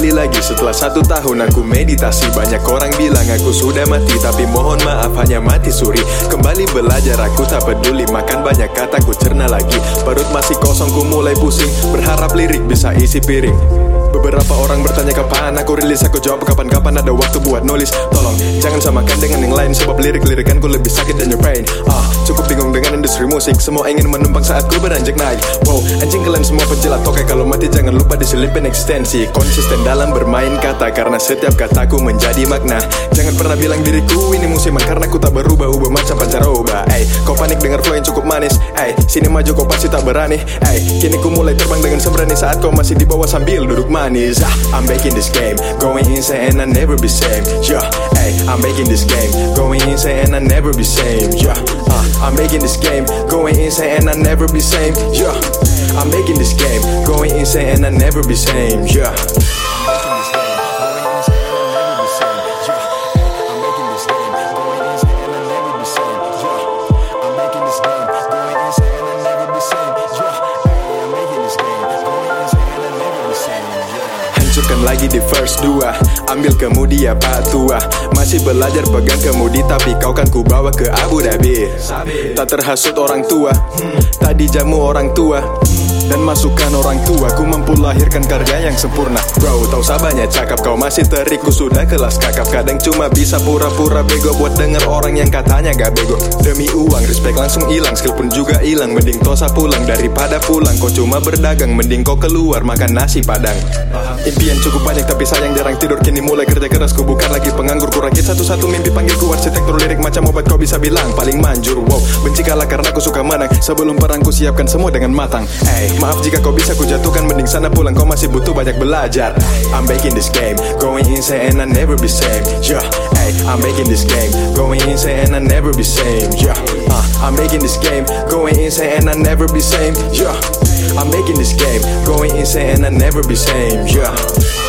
Kembali lagi setelah 1 tahun aku meditasi. Banyak orang bilang aku sudah mati, tapi mohon maaf hanya mati suri. Kembali belajar aku tak peduli, makan banyak kata ku cerna lagi. Perut masih kosong ku mulai pusing, berharap lirik bisa isi piring. Beberapa orang bertanya kapan aku rilis, aku jawab kapan-kapan ada waktu buat nulis. Tolong jangan samakan dengan yang lain, sebab lirik-lirikanku lebih sakit dan your pain. Cukup bingung dengan industri musik, semua ingin menumpang saat ku beranjak naik. Wow, anjing kalian semua penjilat toke, kalau mati jangan lupa diselipin ekstensi. Konsisten dalam bermain kata, karena setiap kataku menjadi makna. Jangan pernah bilang diriku ini musiman, karena ku tak berubah-ubah macam pancaroba. Kau panik dengar flow yang cukup manis. Sini maju kau pasti tak berani. Kini ku mulai terbang dengan sembrani saat kau masih di bawah sambil duduk manis. I'm back in this game, going insane and I never be same. I'm back in this game, going insane and I never be same. I'm back in this game, going insane and I never be same. I'm back in this game, going insane and I never be same. Hancurkan lagi di verse 2, ambil kemudi ya pak tua. Masih belajar pegang kemudi, tapi kau kan ku bawa ke Abu Dhabi. Tak terhasut orang tua, tak dijamu orang tua, dan masukan orang tua. Ku mampu lahirkan karya yang sempurna. Bro, tahu sabarnya cakap, kau masih terik, ku sudah kelas kakap. Kadang cuma bisa pura-pura bego buat denger orang yang katanya gak bego. Demi uang, respect langsung hilang, skill pun juga hilang. Mending tosa pulang daripada pulang. Kau cuma berdagang, mending kau keluar makan nasi padang. Impian cukup banyak tapi sayang jarang tidur. Kini mulai kerja keras, ku bukan lagi penganggur. Ku rakit satu-satu mimpi, panggil ku arsitektur lirik macam obat, kau bisa bilang paling manjur. Wow, benci kalah karena ku suka menang. Sebelum perang ku siapkan semua dengan matang. Maaf jika kau bisa ku jatuhkan, mending sana pulang, kau masih butuh banyak belajar. I'm back in this game, going insane and I never be same. I'm back in this game, going insane and I never be same. I'm back in this game, going insane and I never be same. I'm back in this game, going insane and I never be same.